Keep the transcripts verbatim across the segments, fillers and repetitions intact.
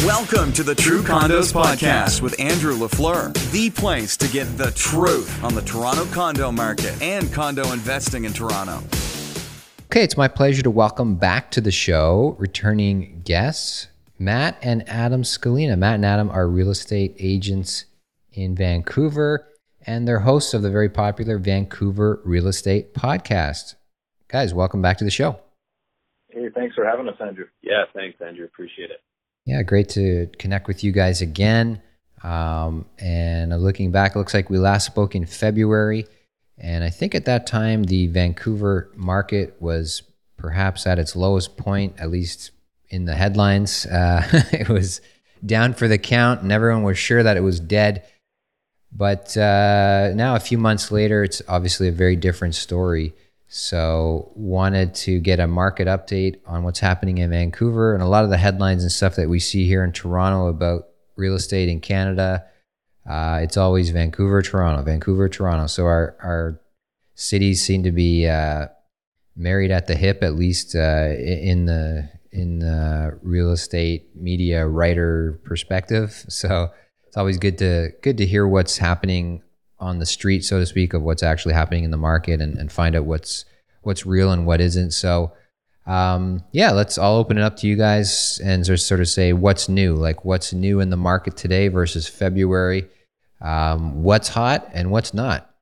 Welcome to the True Condos Podcast with Andrew LaFleur, the place to get the truth on the Toronto condo market and condo investing in Toronto. Okay, it's my pleasure to welcome back to the show returning guests, Matt and Adam Scalina. Matt and Adam are real estate agents in Vancouver, and they're hosts of the very popular Vancouver Real Estate Podcast. Guys, welcome back to the show. Hey, thanks for having us, Andrew. Yeah, thanks, Andrew. Appreciate it. Yeah, great to connect with you guys again. Um, and looking back, it looks like we last spoke in February. And I think at that time, the Vancouver market was perhaps at its lowest point, at least in the headlines. Uh, it was down for the count, and everyone was sure that it was dead. But uh, now, a few months later, it's obviously a very different story. So wanted to get a market update on what's happening in Vancouver and a lot of the headlines and stuff that we see here in Toronto about real estate in Canada. Uh, it's always Vancouver, Toronto, Vancouver, Toronto. So our, our cities seem to be uh, married at the hip, at least uh, in the in the real estate media writer perspective. So it's always good to good to hear what's happening on the street, so to speak, of what's actually happening in the market and, and find out what's what's real and what isn't. So um, yeah, let's all open it up to you guys and just sort of say what's new, like what's new in the market today versus February, um, what's hot and what's not.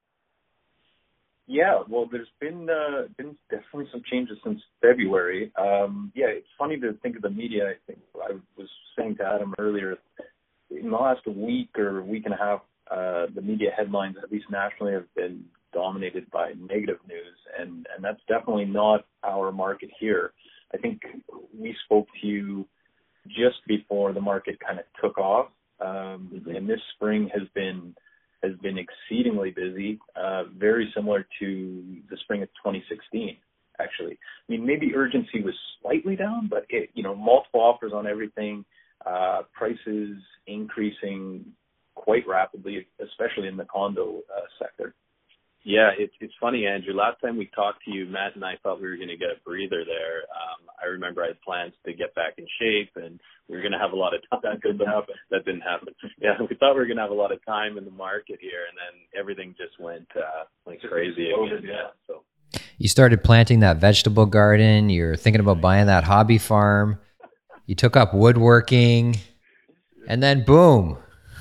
Yeah, well, there's been uh, been definitely some changes since February. Um, yeah, it's funny to think of the media. I think I was saying to Adam earlier, in the last week or week and a half, Uh, the media headlines, at least nationally, have been dominated by negative news, and, and that's definitely not our market here. I think we spoke to you just before the market kind of took off, um, mm-hmm. and this spring has been has been exceedingly busy, uh, very similar to the spring of twenty sixteen. Actually, I mean, maybe urgency was slightly down, but it, you know, multiple offers on everything, uh, prices increasing quite rapidly, especially in the condo uh, sector. Yeah, it's it's funny, Andrew. Last time we talked to you, Matt and I thought we were going to get a breather there. Um, I remember I had plans to get back in shape, and we were going to have a lot of time. That didn't happen. That didn't happen. Yeah, we thought we were going to have a lot of time in the market here, and then everything just went uh, like crazy again. Yeah. So you started planting that vegetable garden. You're thinking about buying that hobby farm. You took up woodworking, and then boom.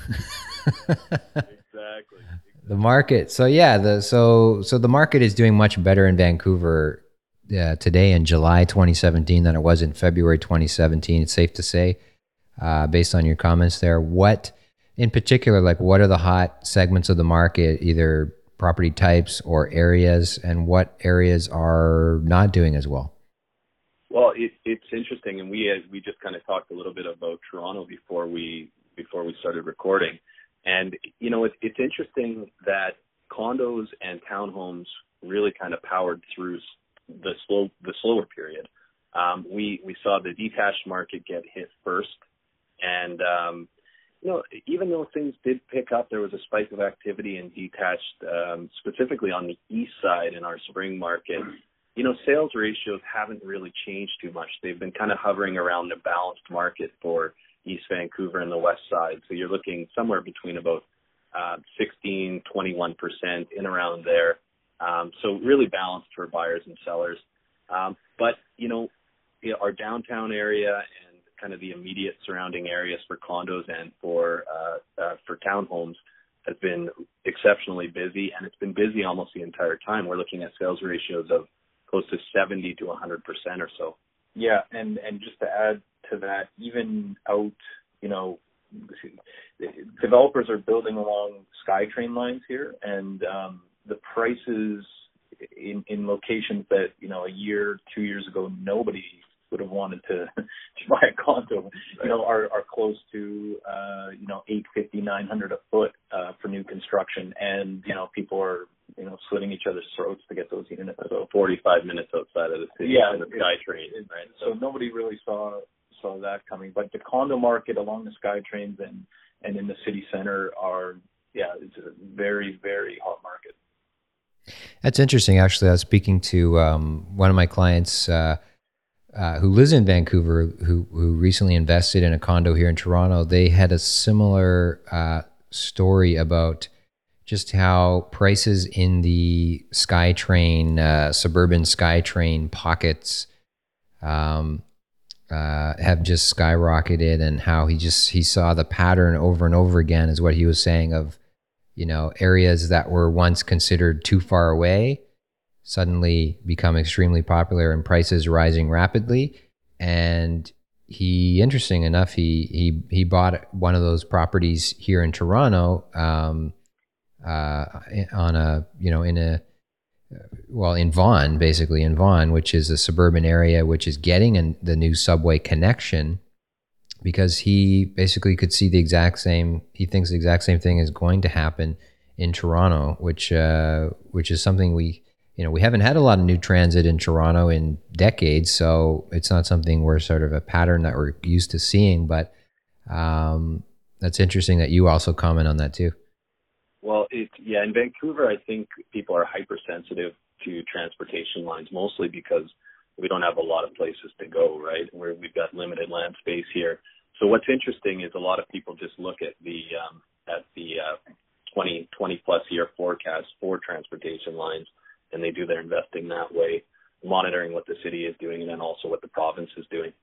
exactly. The market. So yeah, the so so the market is doing much better in Vancouver uh, today in July twenty seventeen than it was in February twenty seventeen. It's safe to say, uh, based on your comments there. What in particular, like what are the hot segments of the market, either property types or areas, and what areas are not doing as well? Well, it, it's interesting, and we uh, we just kind of talked a little bit about Toronto before we before we started recording. And, you know, it, it's interesting that condos and townhomes really kind of powered through the slow, the slower period. Um, we, we saw the detached market get hit first. And, um, you know, even though things did pick up, there was a spike of activity in detached, um, specifically on the east side in our spring market. You know, sales ratios haven't really changed too much. They've been kind of hovering around a balanced market for East Vancouver and the west side. So you're looking somewhere between about uh, sixteen, twenty-one percent in around there. Um, so really balanced for buyers and sellers. Um, but, you know, you know, our downtown area and kind of the immediate surrounding areas for condos and for, uh, uh, for townhomes has been exceptionally busy, and it's been busy almost the entire time. We're looking at sales ratios of close to seventy to one hundred percent or so. Yeah, and, and just to add to that, even out, you know, developers are building along SkyTrain lines here, and um, the prices in, in locations that, you know, a year, two years ago, nobody would have wanted to, to buy a condo, you know, are, are close to, uh, you know, eight fifty, nine hundred a foot uh, for new construction. And, you know, people are, you know, slitting each other's throats to get those units. So forty-five minutes outside of the city yeah, on the SkyTrain, right? So, so nobody really saw saw that coming. But the condo market along the SkyTrains and, and in the city center are, yeah, it's a very, very hot market. That's interesting. Actually, I was speaking to um, one of my clients uh, uh, who lives in Vancouver, who who recently invested in a condo here in Toronto, they had a similar uh, story about just how prices in the SkyTrain, uh, suburban SkyTrain pockets um, uh, have just skyrocketed, and how he just he saw the pattern over and over again, is what he was saying, of, you know, areas that were once considered too far away suddenly become extremely popular and prices rising rapidly. And he, interesting enough, he he he bought one of those properties here in Toronto, um, uh, on a you know in a well in Vaughan, basically in Vaughan, which is a suburban area which is getting an, the new subway connection, because he basically could see the exact same. He thinks the exact same thing is going to happen in Toronto, which uh, which is something we. You know, we haven't had a lot of new transit in Toronto in decades, so it's not something we're sort of a pattern that we're used to seeing. But um, that's interesting that you also comment on that too. Well, it, yeah, in Vancouver, I think people are hypersensitive to transportation lines, mostly because we don't have a lot of places to go, right? We're, we've got limited land space here. So what's interesting is a lot of people just look at the um, at the uh, twenty, twenty plus year forecast for transportation lines, and they do their investing that way, monitoring what the city is doing and then also what the province is doing.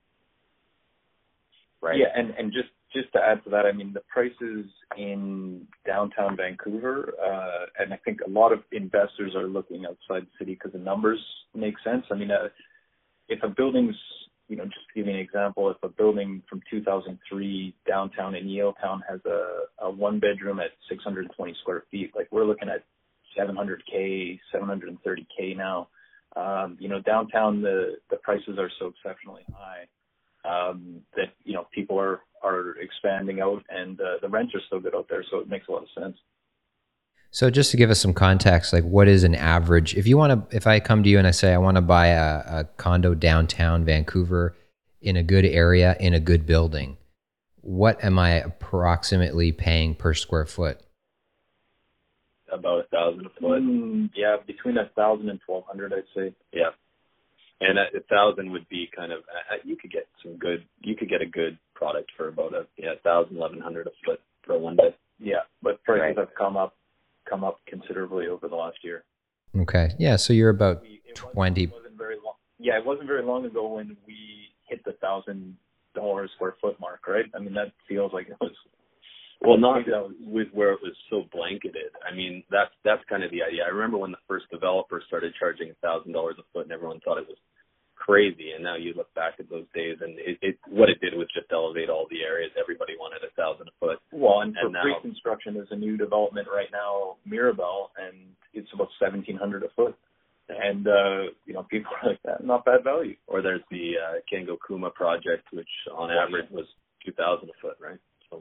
Right. Yeah, and, and just, just to add to that, I mean, the prices in downtown Vancouver, uh, and I think a lot of investors are looking outside the city because the numbers make sense. I mean, uh, if a building's, you know, just to give you an example, if a building from two thousand three downtown in Yaletown has a, a one bedroom at six hundred twenty square feet, like we're looking at seven hundred K, seven hundred thirty K now. Um, you know, downtown, the, the prices are so exceptionally high um, that, you know, people are, are expanding out, and uh, the rents are still good out there. So it makes a lot of sense. So just to give us some context, like what is an average, if you want to, if I come to you and I say, I want to buy a, a condo downtown Vancouver in a good area, in a good building, what am I approximately paying per square foot? About a thousand a foot. Mm, yeah, between a thousand and twelve hundred, I'd say. Yeah, and a, a thousand would be kind of uh, you could get some good. You could get a good product for about a yeah thousand, eleven hundred a foot for a one bed. Yeah, but prices Right. have come up, come up considerably over the last year. Okay, yeah, so you're about We, it twenty. Wasn't, it wasn't very long. Yeah, it wasn't very long ago when we hit the thousand dollars square foot mark, right? I mean, that feels like it was. Well, not with where it was so blanketed. I mean, that's that's kind of the idea. I remember when the first developer started charging a thousand dollars a foot, and everyone thought it was crazy. And now you look back at those days, and it, it what it did was just elevate all the areas. Everybody wanted a thousand a foot. Well, and, and for now, pre-construction, there's a new development right now, Mirabel, and it's about seventeen hundred a foot. And uh, you know, people are like, that not bad value. Or there's the uh, Kango Kuma project, which on average was two thousand a foot, right? So.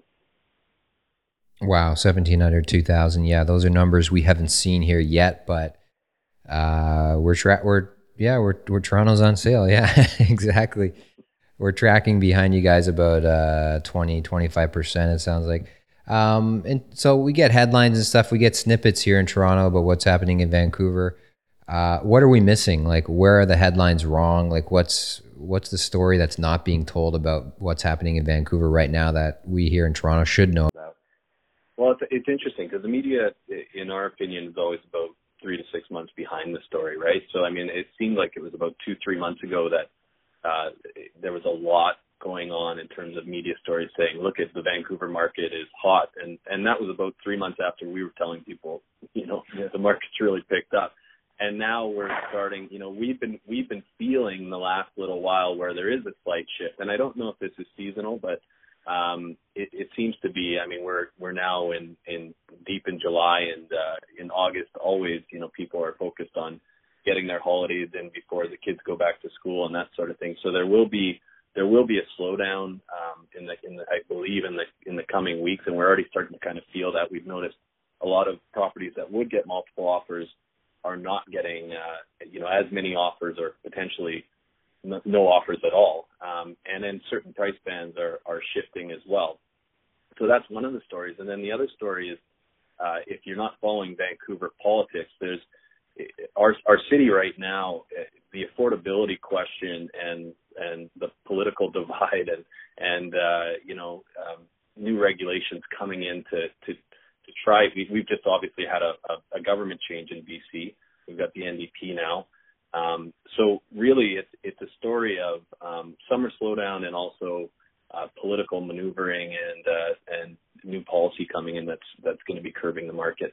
Wow, seventeen hundred, two thousand. Yeah, those are numbers we haven't seen here yet, but uh, we're tra- we're yeah, we're we're Toronto's on sale. Yeah, exactly. We're tracking behind you guys about uh, twenty, twenty-five percent, it sounds like. Um, and so we get headlines and stuff. We get snippets here in Toronto about what's happening in Vancouver. Uh, what are we missing? Like, where are the headlines wrong? Like, what's what's the story that's not being told about what's happening in Vancouver right now that we here in Toronto should know about? Well, it's, it's interesting because the media, in our opinion, is always about three to six months behind the story, right? So, I mean, it seemed like it was about two, three months ago that uh, there was a lot going on in terms of media stories saying, look, at the Vancouver market is hot. And, and that was about three months after we were telling people, you know, yeah. the market's really picked up. And now we're starting, you know, we've been, we've been feeling the last little while where there is a slight shift. And I don't know if this is seasonal, but Um, it, it seems to be. I mean, we're we're now in, in deep in July, and uh, in August, always, you know, people are focused on getting their holidays in before the kids go back to school and that sort of thing. So there will be there will be a slowdown um, in the in the I believe in the in the coming weeks, and we're already starting to kind of feel that. We've noticed a lot of properties that would get multiple offers are not getting uh, you know as many offers, or potentially no offers at all. Um, and then certain price bands are, are shifting as well. So that's one of the stories. And then the other story is, uh, if you're not following Vancouver politics, there's our, our city right now, the affordability question and and the political divide and and uh, you know um, new regulations coming in to to, to try. We, we've just obviously had a, a, a government change in B C. We've got the N D P now. Um, so really, it's it's a story of um, summer slowdown and also uh, political maneuvering and uh, and new policy coming in that's that's going to be curbing the market.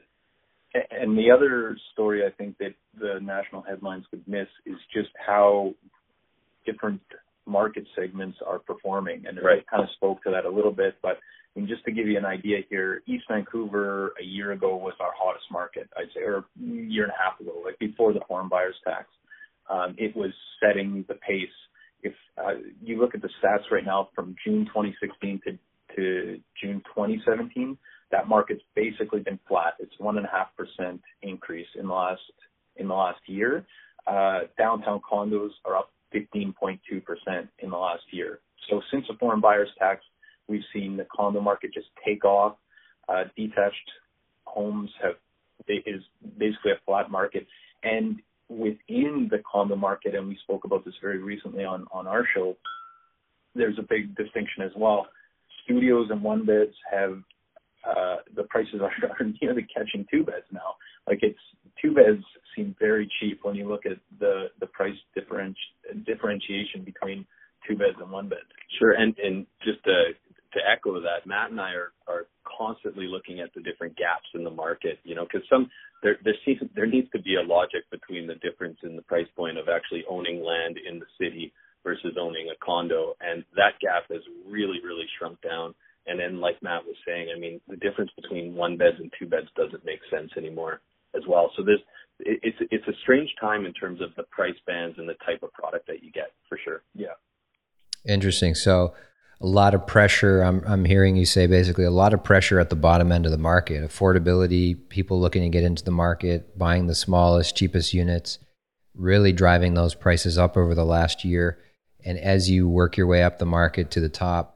And the other story I think that the national headlines would miss is just how different market segments are performing. And right. I kind of spoke to that a little bit, but I mean, just to give you an idea here, East Vancouver a year ago was our hottest market, I'd say, or a year and a half ago, like before the foreign buyers tax. Um, it was setting the pace. If uh, you look at the stats right now from June twenty sixteen to, to June twenty seventeen, that market's basically been flat. It's one and a half percent increase in the last in the last year. Uh, downtown condos are up fifteen point two percent in the last year. So since the foreign buyers tax, we've seen the condo market just take off. Uh, detached homes have is basically a flat market, and within the condo market, and we spoke about this very recently on on our show, there's a big distinction as well. Studios and one beds have Uh, the prices are, are nearly catching two beds now. Like it's two beds seem very cheap when you look at the, the price differenti- differentiation between two beds and one bed. Sure. And, and just to, to echo that, Matt and I are, are constantly looking at the different gaps in the market, you know, because some, there, there seems, there needs to be a logic between the difference in the price point of actually owning land in the city versus owning a condo. And that gap has really, really shrunk down. And then, like Matt was saying, I mean, the difference between one beds and two beds doesn't make sense anymore as well. So there's, it's it's a strange time in terms of the price bands and the type of product that you get, for sure. Yeah. Interesting. So a lot of pressure. I'm I'm hearing you say basically a lot of pressure at the bottom end of the market. Affordability, people looking to get into the market, buying the smallest, cheapest units, really driving those prices up over the last year. And as you work your way up the market to the top,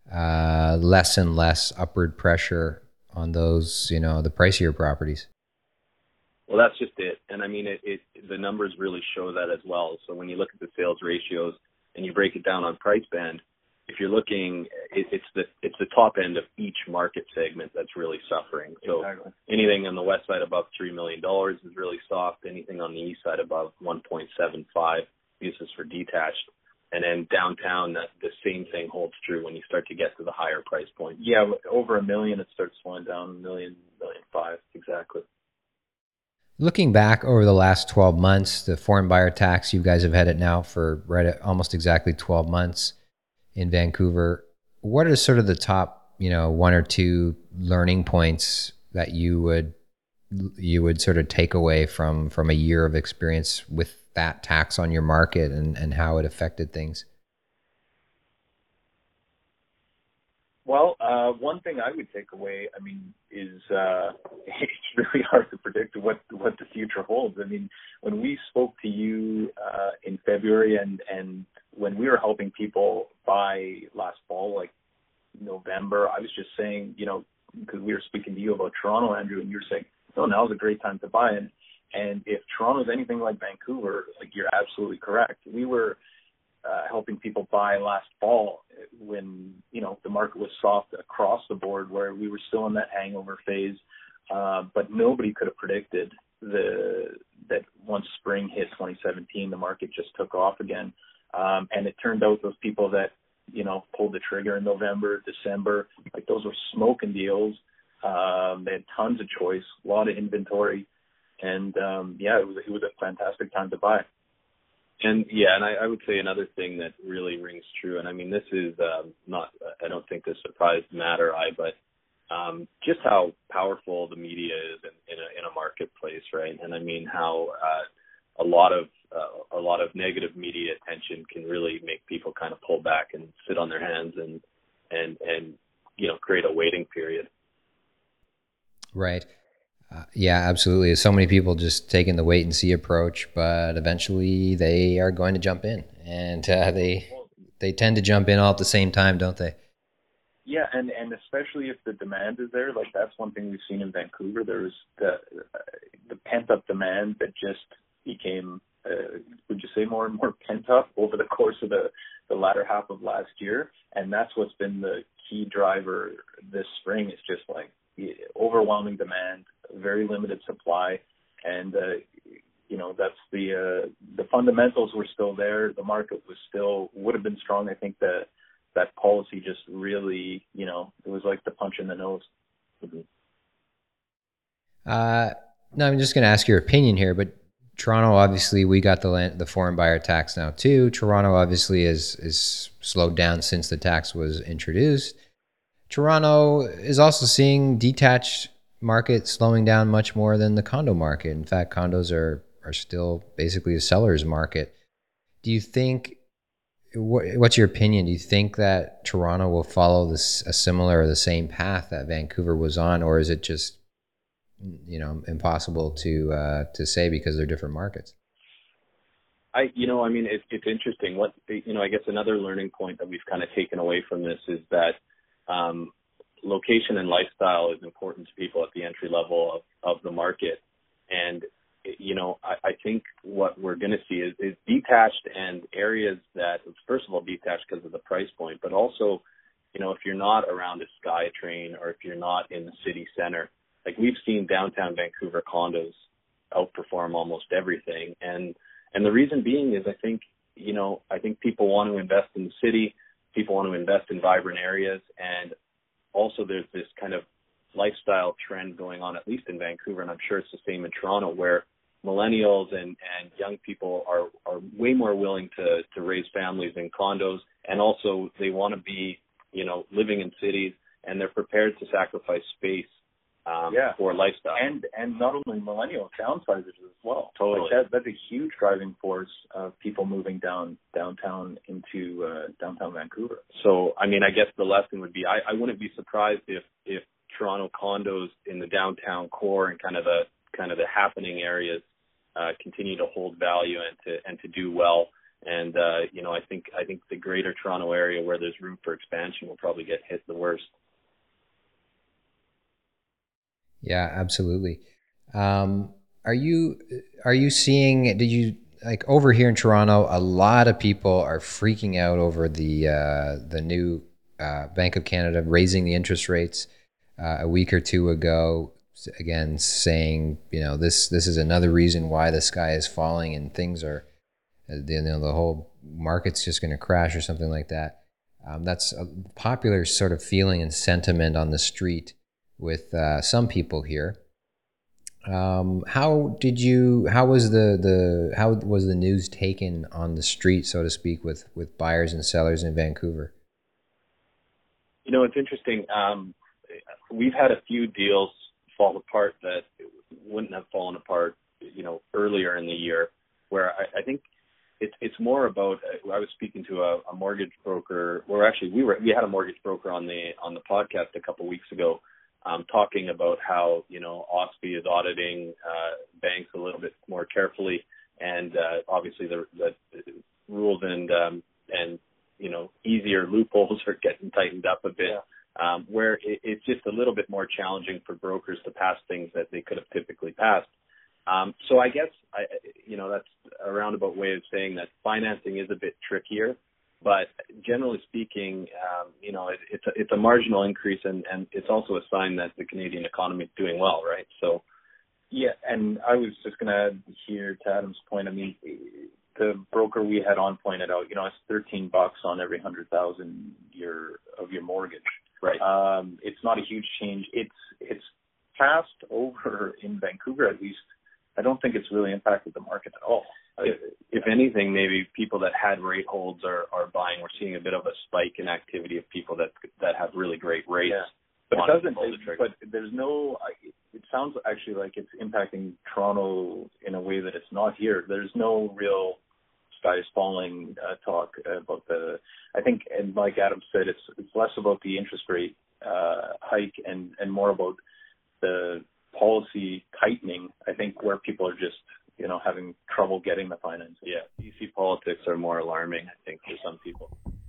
Uh, less and less upward pressure on those, you know, the pricier properties. Well, that's just it. And I mean, it, it, the numbers really show that as well. So when you look at the sales ratios and you break it down on price band, if you're looking, it, it's the it's the top end of each market segment that's really suffering. So exactly. Anything on the west side above three million dollars is really soft. Anything on the east side above one point seven five, this is for detached. And then downtown, that the same thing holds true when you start to get to the higher price point. Yeah, over a million, it starts slowing down. A million, million five, exactly. Looking back over the last twelve months, the foreign buyer tax, you guys have had it now for right at almost exactly twelve months in Vancouver. What are sort of the top, you know, one or two learning points that you would you would sort of take away from from a year of experience with that tax on your market and, and how it affected things? Well, uh, one thing I would take away, I mean, is uh, it's really hard to predict what, what the future holds. I mean, when we spoke to you uh, in February and, and when we were helping people buy last fall, like November, I was just saying, you know, because we were speaking to you about Toronto, Andrew, and you were saying, oh, now's a great time to buy. And And if Toronto's anything like Vancouver, like you're absolutely correct. We were uh, helping people buy last fall when, you know, the market was soft across the board where we were still in that hangover phase. Uh, but nobody could have predicted the that once spring hit twenty seventeen, the market just took off again. Um, and it turned out those people that, you know, pulled the trigger in November, December, like those were smoking deals. Um, they had tons of choice, a lot of inventory. And, um, yeah, it was, it was a fantastic time to buy. And, yeah, and I, I would say another thing that really rings true, and I mean, this is um, not, I don't think this surprised Matt or I, but um, just how powerful the media is in, in, a, in a marketplace, right? And I mean, how uh, a lot of uh, a lot of negative media attention can really make people kind of pull back and sit on their hands and, and, and you know, create a waiting period. Right. Uh, yeah, absolutely. So many people just taking the wait and see approach, but eventually they are going to jump in, and uh, they they tend to jump in all at the same time, don't they? Yeah, and, and especially if the demand is there, like that's one thing we've seen in Vancouver. There was the uh, the pent up demand that just became, uh, would you say, more and more pent up over the course of the the latter half of last year, and that's what's been the key driver this spring. It's just like overwhelming demand, very limited supply, and uh, you know that's the uh, the fundamentals were still there. The market was still would have been strong. I think that that policy just really, you know, it was like the punch in the nose. Mm-hmm. Uh, no, I'm just going to ask your opinion here, but Toronto, obviously, we got the land, the foreign buyer tax now too. Toronto obviously is is slowed down since the tax was introduced. Toronto is also seeing detached market slowing down much more than the condo market. In fact, condos are are still basically a seller's market. Do you think? What, what's your opinion? Do you think that Toronto will follow this a similar or the same path that Vancouver was on, or is it just, you know, impossible to uh, to say because they're different markets? I, you know, I mean, it's it's interesting. What, you know, I guess another learning point that we've kind of taken away from this is that um, location and lifestyle is important to people at the entry level of, of the market. And, you know, I, I think what we're going to see is, is detached and areas that, first of all, detached because of the price point, but also, you know, if you're not around a SkyTrain or if you're not in the city center, like we've seen downtown Vancouver condos outperform almost everything. And, and the reason being is I think, you know, I think people want to invest in the city, people want to invest in vibrant areas. And also there's this kind of lifestyle trend going on, at least in Vancouver, and I'm sure it's the same in Toronto, where millennials and, and young people are, are way more willing to, to raise families in condos. And also they want to be, you know, living in cities, and they're prepared to sacrifice space um, yeah. for lifestyle. And and not only millennials, downsizers as well. Totally. Like that, that's a huge driving force of people moving down downtown into uh, downtown Vancouver. So, I mean, I guess the lesson would be, I, I wouldn't be surprised if, if Toronto condos in the downtown core and kind of the kind of the happening areas uh, continue to hold value and to and to do well. And uh, you know, I think I think the greater Toronto area where there's room for expansion will probably get hit the worst. Yeah, absolutely. Um, are you are you seeing? Did you like over here in Toronto? A lot of people are freaking out over the uh, the new uh, Bank of Canada raising the interest rates uh, a week or two ago. Again, saying, you know, this this is another reason why the sky is falling and things are, you know, the whole market's just going to crash or something like that. Um, that's a popular sort of feeling and sentiment on the street with uh, some people here. Um, how did you? How was the, the how was the news taken on the street, so to speak, with with buyers and sellers in Vancouver? You know, it's interesting. Um, we've had a few deals fall apart that wouldn't have fallen apart, you know, earlier in the year, where I, I think it's it's more about. I was speaking to a, a mortgage broker, or actually we were we had a mortgage broker on the on the podcast a couple of weeks ago, um, talking about how, you know, OSFI is auditing uh, banks a little bit more carefully, and uh, obviously the, the rules and um, and you know easier loopholes are getting tightened up a bit. Yeah. Um, where it, it's just a little bit more challenging for brokers to pass things that they could have typically passed. Um, so I guess, I, you know, that's a roundabout way of saying that financing is a bit trickier, but generally speaking, um, you know, it, it's, a, it's a marginal increase, and, and it's also a sign that the Canadian economy is doing well, right? So, yeah, and I was just going to add here to Adam's point. I mean, the broker we had on pointed out, you know, it's thirteen bucks on every hundred thousand your of your mortgage. Right. Um, it's not a huge change. It's it's passed over in Vancouver, at least. I don't think it's really impacted the market at all. If, if anything, maybe people that had rate holds are, are buying. We're seeing a bit of a spike in activity of people that that have really great rates. Yeah. But it doesn't. It, but there's no. It sounds actually like it's impacting Toronto in a way that it's not here. There's no real sky is falling uh, talk about the. I think, and like Adam said, it's it's less about the interest rate uh, hike and and more about the policy tightening. I think where people are just, you know, having trouble getting the financing. Yeah, D C politics are more alarming, I think, for some people.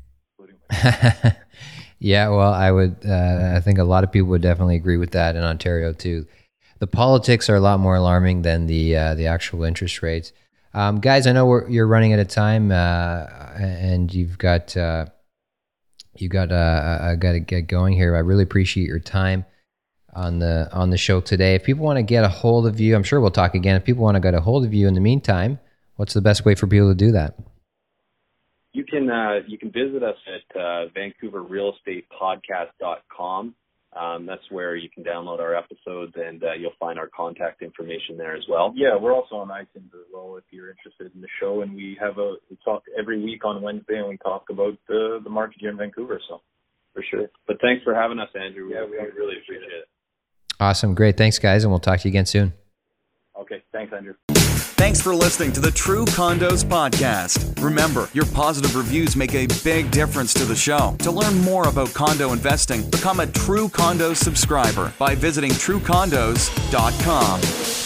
Yeah, well, I would. Uh, I think a lot of people would definitely agree with that in Ontario too. The politics are a lot more alarming than the uh, the actual interest rates. Um, guys, I know we're, you're running out of time, uh, and you've got uh, you got uh, I got to get going here. I really appreciate your time on the on the show today. If people want to get a hold of you, I'm sure we'll talk again. If people want to get a hold of you in the meantime, what's the best way for people to do that? You can uh, you can visit us at uh, Vancouver Real Estate Podcast dot com. Um, that's where you can download our episodes, and uh, you'll find our contact information there as well. Yeah, we're also on iTunes as well if you're interested in the show. And we have a we talk every week on Wednesday, and we talk about the the market here in Vancouver. So for sure. But thanks for having us, Andrew. Yeah, we, we really appreciate it. Awesome, great, thanks, guys, and we'll talk to you again soon. Okay, thanks, Andrew. Thanks for listening to the True Condos Podcast. Remember, your positive reviews make a big difference to the show. To learn more about condo investing, become a True Condos subscriber by visiting true condos dot com.